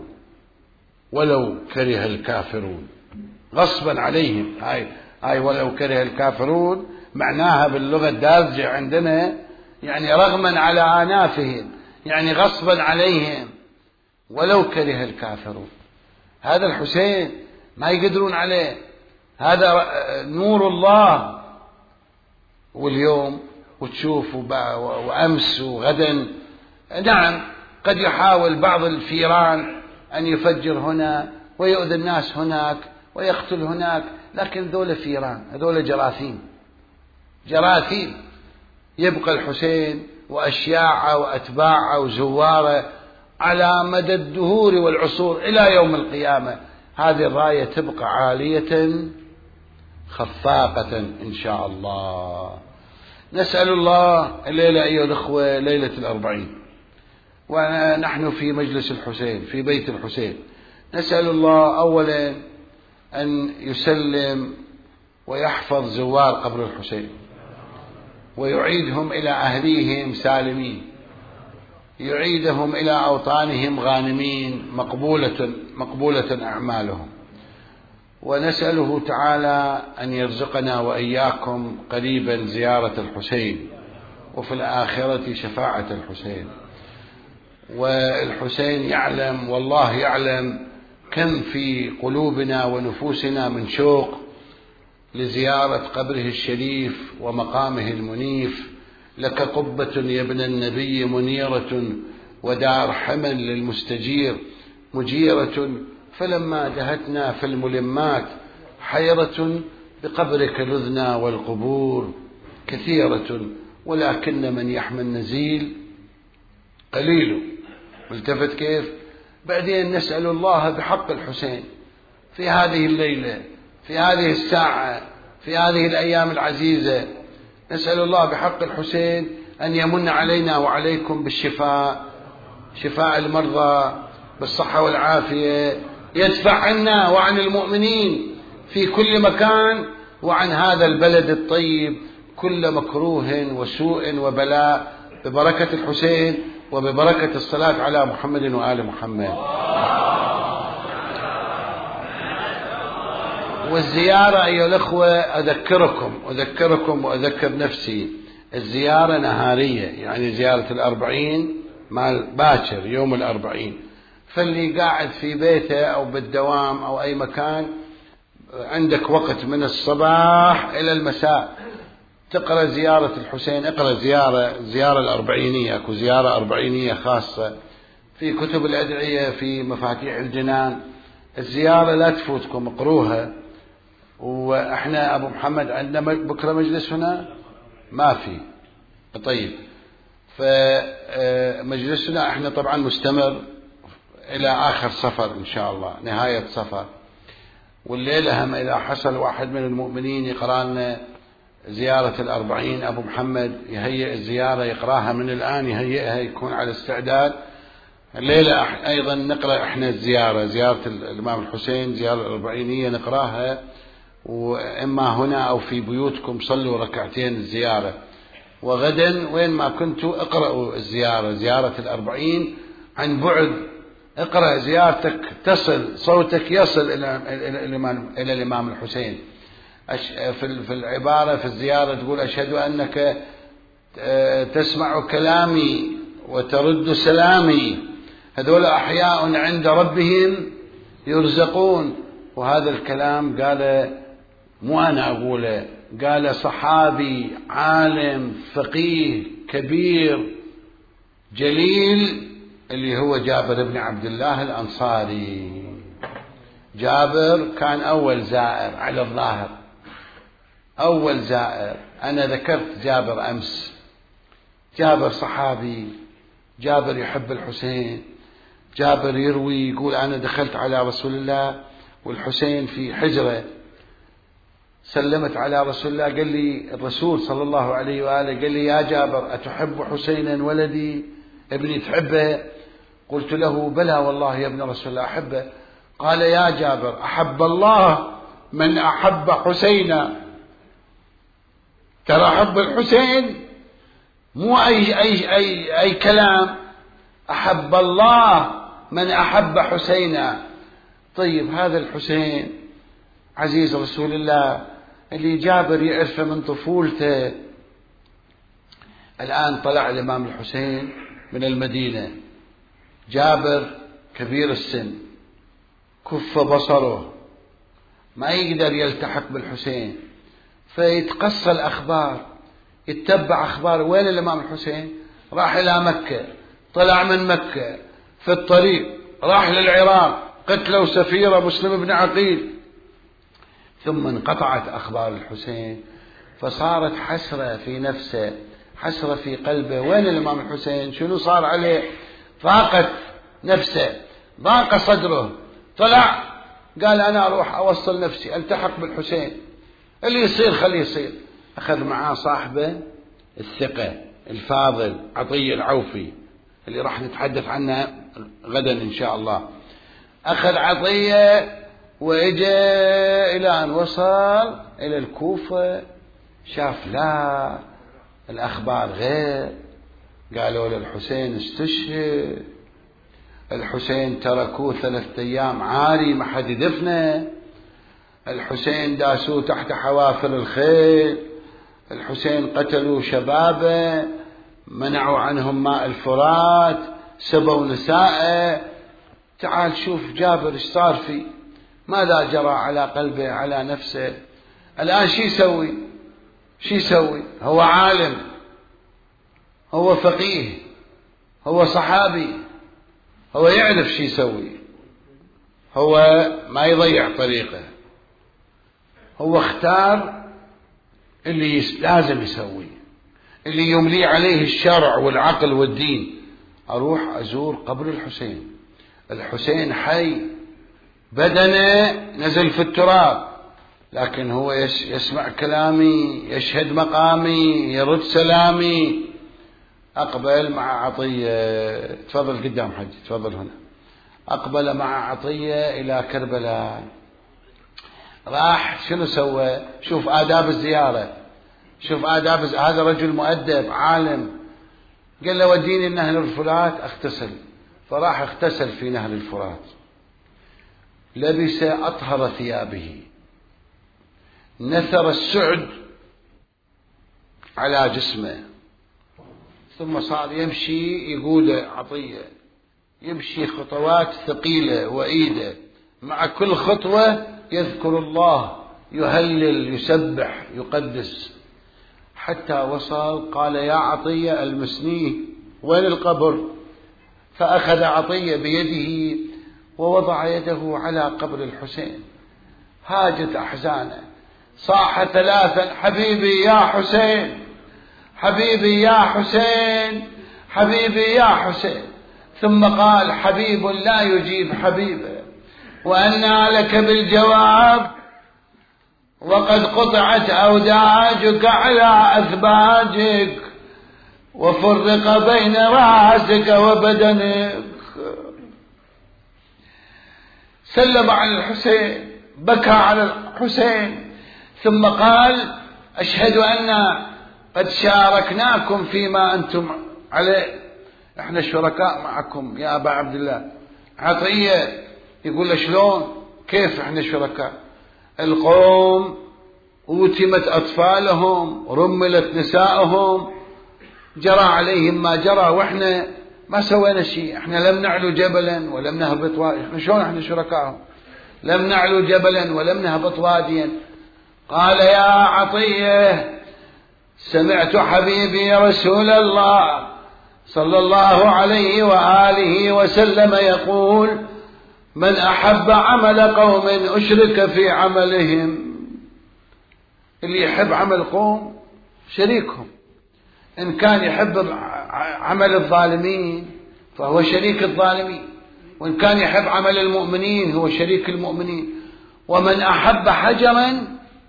ولو كره الكافرون. غصبا عليهم، هاي هاي ولو كره الكافرون معناها باللغة الدارجة عندنا يعني رغما على آنافهم، يعني غصبا عليهم ولو كره الكافرون. هذا الحسين ما يقدرون عليه، هذا نور الله. واليوم وتشوف وأمس وغدا نعم قد يحاول بعض الفيران أن يفجر هنا ويؤذي الناس هناك ويقتل هناك، لكن ذول فيران، هذول جراثيم جراثيم. يبقى الحسين وأشياعه وأتباعه وزواره على مدى الدهور والعصور إلى يوم القيامة. هذه الراية تبقى عالية خفاقة إن شاء الله. نسأل الله الليلة أيها الأخوة ليلة الأربعين، ونحن في مجلس الحسين في بيت الحسين. نسأل الله أولا أن يسلم ويحفظ زوار قبر الحسين ويعيدهم إلى أهليهم سالمين، يعيدهم إلى أوطانهم غانمين مقبولة مقبولة أعمالهم. ونسأله تعالى أن يرزقنا وإياكم قريبا زيارة الحسين، وفي الآخرة شفاعة الحسين. والحسين يعلم والله يعلم كم في قلوبنا ونفوسنا من شوق لزيارة قبره الشريف ومقامه المنيف. لك قبة يا ابن النبي منيرة، ودار حمل للمستجير مجيرة، فلما دهتنا في الملمات حيرة، بقبرك لذنا والقبور كثيرة، ولكن من يحمى النزيل قليل. ملتفت كيف؟ بعدين نسأل الله بحق الحسين في هذه الليلة، في هذه الساعة، في هذه الأيام العزيزة، نسأل الله بحق الحسين أن يمن علينا وعليكم بالشفاء، شفاء المرضى بالصحة والعافية، يدفع عنا وعن المؤمنين في كل مكان وعن هذا البلد الطيب كل مكروه وسوء وبلاء، ببركة الحسين وببركة الصلاة على محمد وآل محمد. والزيارة أيها الأخوة أذكركم أذكركم وأذكر نفسي، الزيارة نهارية، يعني زيارة الأربعين مال باكر يوم الأربعين، فاللي قاعد في بيته أو بالدوام أو أي مكان عندك وقت من الصباح إلى المساء تقرأ زيارة الحسين، اقرأ زيارة زيارة الأربعينية، أكو زيارة أربعينية خاصة في كتب الأدعية في مفاتيح الجنان. الزيارة لا تفوتكم، اقروها. وإحنا أبو محمد عندنا بكرة مجلس هنا ما في، طيب، فمجلسنا إحنا طبعا مستمر إلى آخر صفر إن شاء الله، نهاية صفر. والليلة هم إذا حصل واحد من المؤمنين يقرأ لنا زيارة الأربعين، أبو محمد يهيئ الزيارة يقرأها من الآن، يهيئها يكون على استعداد. الليلة أيضا نقرأ إحنا الزيارة، زيارة الإمام الحسين، زيارة الأربعينية نقرأها، وإما هنا أو في بيوتكم صلوا ركعتين الزيارة. وغدا وين ما كنتوا اقرأوا الزيارة، زيارة الأربعين عن بعد، اقرأ زيارتك تصل، صوتك يصل إلى الإمام إلى الإمام الحسين. في العبارة في الزيارة تقول أشهد أنك تسمع كلامي وترد سلامي، هذول أحياء عند ربهم يرزقون. وهذا الكلام قال مو أنا أقوله، قال صحابي عالم فقيه كبير جليل اللي هو جابر بن عبد الله الأنصاري. جابر كان أول زائر على الظاهر، أول زائر. أنا ذكرت جابر أمس، جابر صحابي، جابر يحب الحسين، جابر يروي يقول أنا دخلت على رسول الله والحسين في حجرة، سلمت على رسول الله، قال لي الرسول صلى الله عليه وآله قال لي يا جابر أتحب حسينا ولدي ابني تحبه؟ قلت له بلى والله يا ابن رسول الله أحبه. قال يا جابر أحب الله من أحب حسينا. ترى حب الحسين مو أي, أي, أي, أي كلام، أحب الله من أحب حسينا. طيب هذا الحسين عزيز رسول الله اللي جابر يعرفه من طفولته، الآن طلع الإمام الحسين من المدينة، جابر كبير السن كف بصره ما يقدر يلتحق بالحسين، فيتقصى الأخبار، يتبع أخبار وين الإمام الحسين. راح إلى مكة، طلع من مكة في الطريق راح للعراق، قتلوا سفيرة مسلم بن عقيل، ثم انقطعت أخبار الحسين، فصارت حسرة في نفسه، حسرة في قلبه، وين الإمام الحسين، شنو صار عليه. ضاقت نفسه، ضاق صدره، طلع قال أنا أروح أوصل نفسي ألتحق بالحسين، اللي يصير خليه يصير. أخذ معاه صاحبه الثقة الفاضل عطية العوفي اللي راح نتحدث عنه غدا إن شاء الله. أخذ عطية وإجى إلى أن وصل إلى الكوفة، شاف لا الأخبار غير، قالوا للحسين استشهد، الحسين تركوه ثلاثة أيام عاري ما حد يدفنه، الحسين داسوه تحت حوافر الخيل، الحسين قتلوا شبابه، منعوا عنهم ماء الفرات، سبوا نسائه. تعال شوف جابر ايش صار فيه، ماذا جرى على قلبه على نفسه. الآن شي يسوي شي يسوي هو عالم، هو فقيه، هو صحابي، هو يعرف شي يسوي، هو ما يضيع طريقه، هو اختار اللي لازم يسوي، اللي يملي عليه الشرع والعقل والدين. أروح أزور قبر الحسين، الحسين حي بدنه نزل في التراب، لكن هو يسمع كلامي، يشهد مقامي، يرد سلامي. أقبل مع عطية، تفضل قدام حج، تفضل هنا. أقبل مع عطية إلى كربلاء، راح شنو سوى؟ شوف آداب الزيارة، شوف آداب، هذا رجل مؤدب عالم، قال له وديني نهر الفرات اغتسل، فراح اغتسل في نهر الفرات، لبس أطهر ثيابه، نثر السعد على جسمه، ثم صار يمشي، يقول عطية يمشي خطوات ثقيلة وإيده، مع كل خطوة يذكر الله، يهلل، يسبح، يقدس، حتى وصل قال يا عطية المسنيه، وين القبر؟ فأخذ عطية بيده ووضع يده على قبر الحسين، هاجت أحزانه، صاح ثلاثا حبيبي يا حسين، حبيبي يا حسين، حبيبي يا حسين، ثم قال حبيب لا يجيب حبيبه، وأنى لك بالجواب وقد قطعت أوداجك على أثباجك وفرق بين رأسك وبدنك. سلم على الحسين، بكى على الحسين، ثم قال أشهد أن قد شاركناكم فيما أنتم عليه، احنا شركاء معكم يا أبا عبد الله. عطية يقول له شلون كيف احنا شركاء؟ القوم أوتمت أطفالهم، رملت نسائهم، جرى عليهم ما جرى، وإحنا ما سوينا شيء. إحنا لم نعلو جبلا ولم نهبط واديا. شلون إحنا شركائهم؟ لم نعلو جبلا ولم نهبط واديا. قال يا عطية سمعت حبيبي رسول الله صلى الله عليه وآله وسلم يقول من أحب عمل قوم أشرك في عملهم. اللي يحب عمل قوم شريكهم، إن كان يحب عمل الظالمين فهو شريك الظالمين، وإن كان يحب عمل المؤمنين هو شريك المؤمنين. ومن أحب حجرا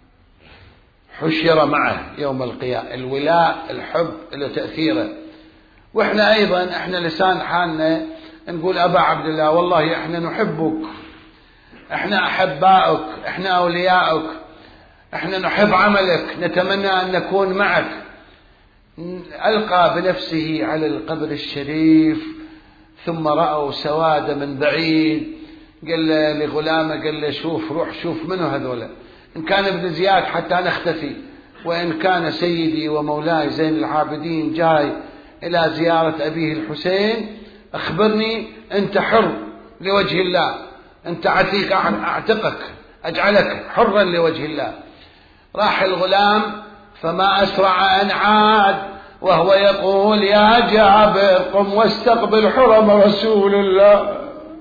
حشر معه يوم القيامة. الولاء الحب له تأثيره. وإحنا أيضا إحنا لسان حالنا نقول أبا عبد الله والله إحنا نحبك، إحنا أحبائك، إحنا أولياؤك، إحنا نحب عملك، نتمنى أن نكون معك. ألقى بنفسه على القبر الشريف ثم رأوا سواد من بعيد. قال لغلامه قال له شوف روح شوف منه هذولا، إن كان ابن زياد حتى نختفي، وإن كان سيدي ومولاي زين العابدين جاي إلى زيارة أبيه الحسين أخبرني، أنت حر لوجه الله، أنت عتيق أعتقك أجعلك حرا لوجه الله. راح الغلام فما أسرع أن عاد وهو يقول يا جابر قم واستقبل حرم رسول الله.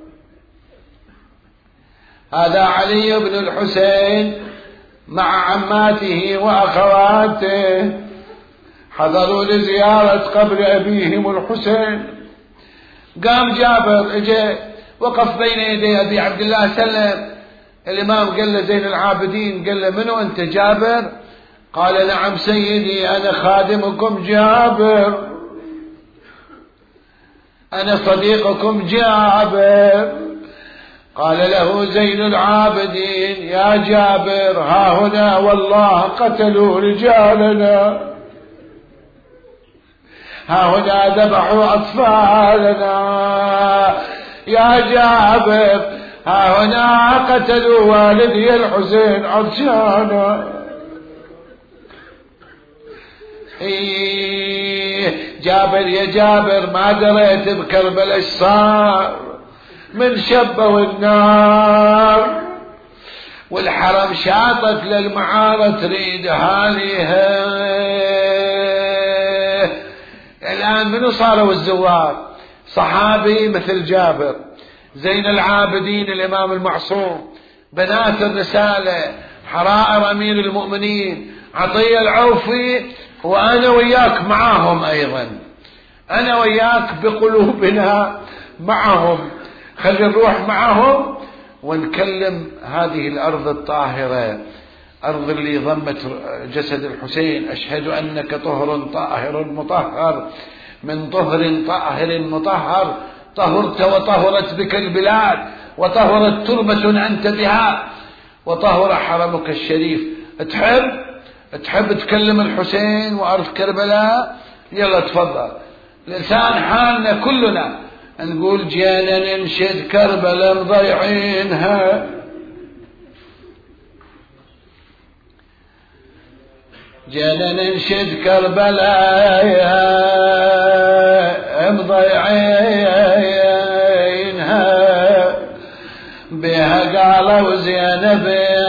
هذا علي بن الحسين مع عماته وأخواته حضروا لزيارة قبر أبيهم الحسين. قام جابر اجى وقف بين يدي أبي عبد الله سلم. الإمام قال له زين العابدين قال له منو أنت جابر؟ قال نعم سيدي أنا خادمكم جابر، أنا صديقكم جابر. قال له زين العابدين يا جابر ها هنا والله قتلوا رجالنا، ها هنا ذبحوا أطفالنا يا جابر، ها هنا قتلوا والدي الحسين عطشانا. إيه جابر يا جابر ما دريت بكربلاء ايش صار، من شبوا النار والحرم شاطت للمعارة تريد هاليها. الآن منو صاروا الزوار؟ صحابي مثل جابر، زين العابدين الإمام المعصوم، بنات الرسالة، حرائر أمير المؤمنين عطية العوفي، وأنا وياك معهم أيضا، أنا وياك بقلوبنا معهم. خلي نروح معهم ونكلم هذه الأرض الطاهرة، أرض اللي ضمت جسد الحسين. أشهد أنك طهر طاهر مطهر من طهر طاهر مطهر، طهرت وطهرت بك البلاد، وطهرت تربة أنت بها، وطهر حرمك الشريف. تحب تحب تكلم الحسين وأرض كربلاء؟ يلا تفضل. لسان حالنا كلنا نقول جينا ننشد كربلاء مضيعينها، جينا ننشد كربلاء مضيعينها، بها قالوا زينب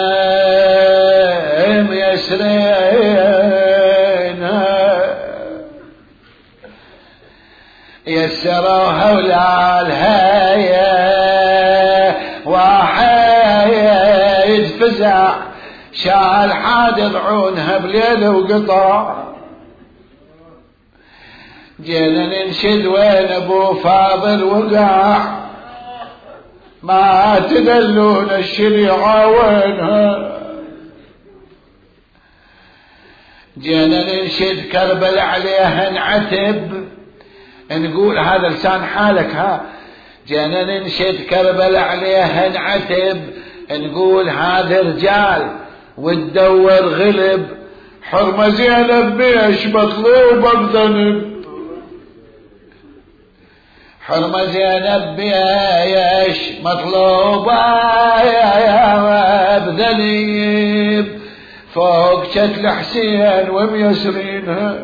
ميسرينها، يسروها ولالها واحد فزع شال حاد عونها بليل وقطع. جينا ننشد وين ابو فاضل وقع، ما تدلون الشريعة وينها. جينا ننشد كربل عليها نعتب، نقول هذا لسان حالك ها. جينا ننشد كربل عليها نعتب، نقول هذا رجال وتدور غلب. حرمة زينب بيش مطلوبة بذنب، حرمة زينب بيش مطلوبة بذنب، فوق شتل حسين وميسرينها.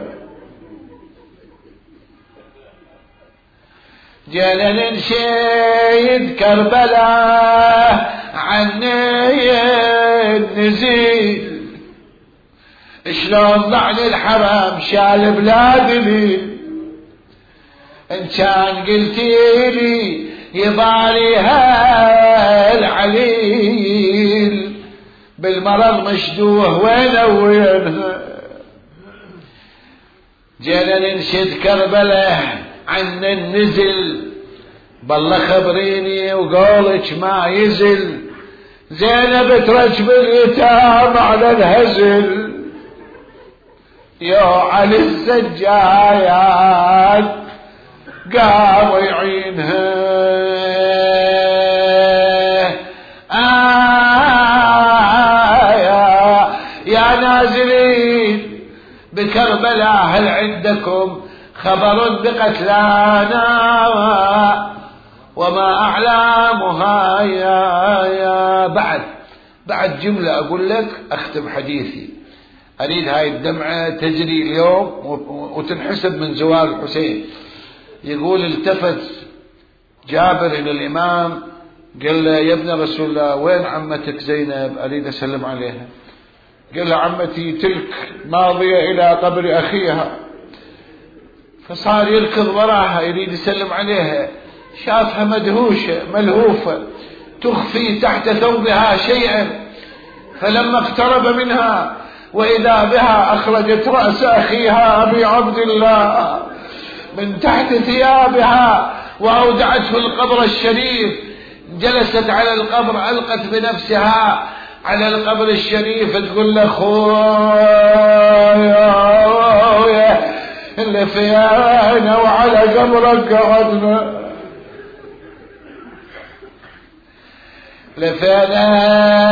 جينا ننشد كربلاء عني النزيل، شلون ضعن الحرم شال بلادي. ان كان قلتيلي يباليها العليل، بالمرض مشدوه وين وينها. جينا ننشد كربلاء عن النزل، بالله خبريني وقولك ما يزل. زينب ترجب اليتام على الهزل، يا علي السجايات قاموا يعينها. آه يا, يا نازلين بكربلاء هل عندكم خبر بقتلانا وما أعلامها؟ يا, يا بعد بعد جملة أقول لك أختم حديثي. أريد هاي الدمعة تجري اليوم وتنحسب من زوال الحسين. يقول التفت جابر إلى الإمام قال له يا ابن رسول الله وين عمتك زينب؟ أريد أسلم عليها. قال له عمتي تلك ماضية إلى قبر أخيها. فصار يركض وراها يريد يسلم عليها، شافها مدهوشة ملهوفة تخفي تحت ثوبها شيئا، فلما اقترب منها وإذا بها أخرجت رأس أخيها أبي عبد الله من تحت ثيابها وأودعته القبر الشريف. جلست على القبر، ألقت بنفسها على القبر الشريف تقول له خويا اللي فينا وعلى قبرك قعدنا، لفينا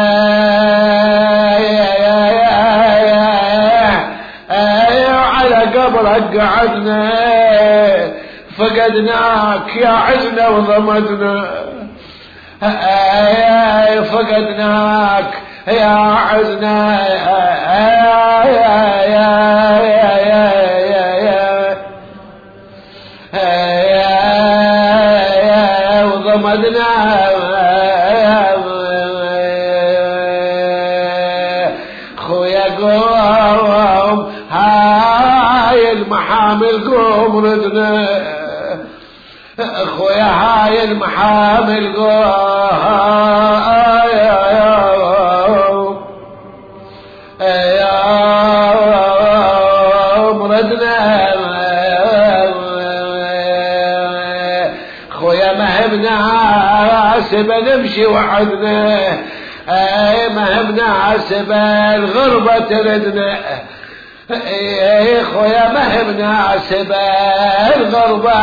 على قبرك قعدنا، فقدناك يا عزنا وضمدنا، فقدناك يا عزنا وضمدنا. خويا قوم هاي المحامل قوم ردنا، خويا هاي المحامل قوم ردنا. خويا ما هبنا سبا نمشي وحدنا، اي ما هبنا سبا الغربة تردنا. اي خويا ما هبنا سبا الغربة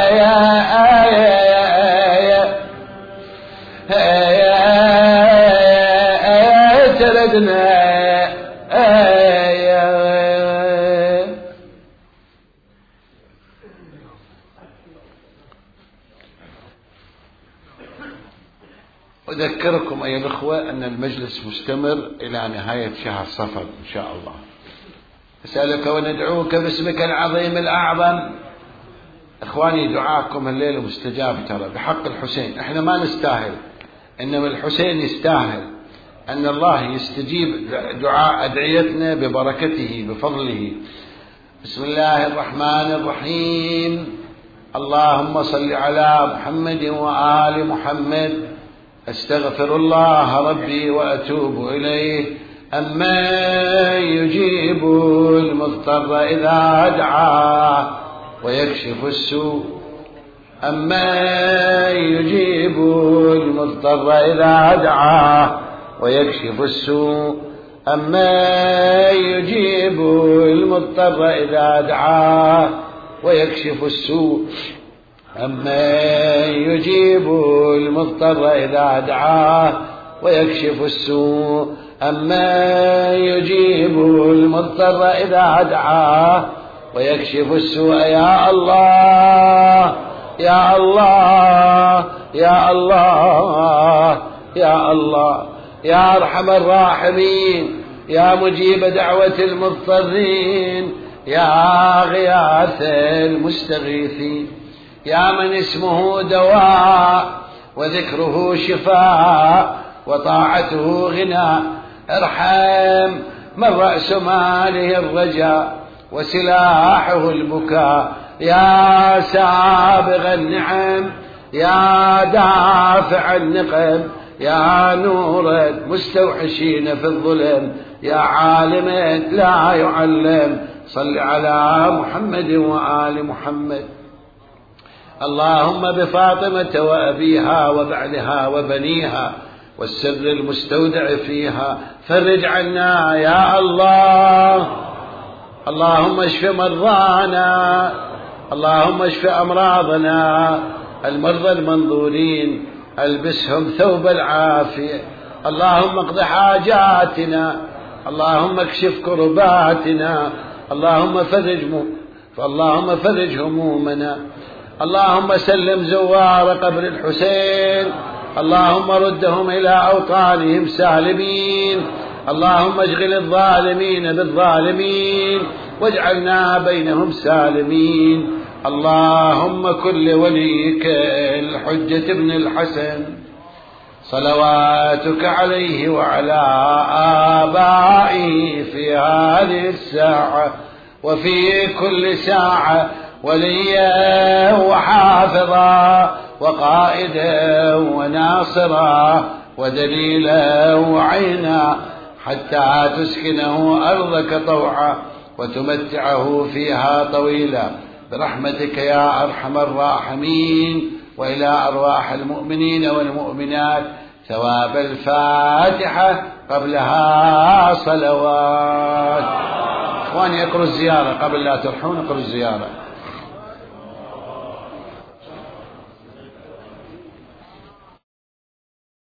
تردنا. أذكركم أيها الأخوة أن المجلس مستمر إلى نهاية شهر صفر إن شاء الله. أسألك وندعوك باسمك العظيم الأعظم. إخواني دعاءكم الليل مستجاب ترى بحق الحسين. إحنا ما نستاهل، إنما الحسين يستاهل أن الله يستجيب دعاء أدعيتنا ببركته بفضله. بسم الله الرحمن الرحيم. اللهم صل على محمد وآل محمد. أستغفر الله ربي وأتوب إليه. أما يجيب المضطر إذا دعاه ويكشف السوء أمن يجيب المضطر إذا دعاه ويكشف السوء أمن يجيب المضطر إذا دعاه ويكشف السوء أمن يجيب المضطر إذا دعاه ويكشف السوء أمن يجيب المضطر إذا دعاه ويكشف السوء يا الله يا الله يا الله يا الله يا أرحم الراحمين يا مجيب دعوة المضطرين يا غياث المستغيثين يا من اسمه دواء وذكره شفاء وطاعته غنى ارحم من رأس ماله الرجاء وسلاحه البكاء يا سابغ النعم يا دافع النقم يا نور المستوحشين في الظلم يا عالم لا يعلم صل على محمد وآل محمد. اللهم بفاطمة وأبيها وبعلها وبنيها والسر المستودع فيها فرج عنا يا الله. اللهم اشف مرضانا اللهم اشف أمراضنا المرضى المنظورين البسهم ثوب العافية. اللهم اقض حاجاتنا اللهم اكشف كرباتنا اللهم فرج فاللهم فرج همومنا. اللهم سلم زوار قبر الحسين اللهم ردهم إلى أوطانهم سالمين. اللهم اشغل الظالمين بالظالمين واجعلنا بينهم سالمين. اللهم كل وليك الحجة بن الحسن صلواتك عليه وعلى آبائه في هذه الساعة وفي كل ساعة وليا وحافظا وقائدا وناصرا ودليلا وعينا حتى تسكنه أرضك طوعا وتمتعه فيها طويلا برحمتك يا أرحم الراحمين. وإلى أرواح المؤمنين والمؤمنات ثواب الفاتحة قبلها صلوات. إخواني اقروا الزيارة قبل لا ترحون اقروا الزيارة.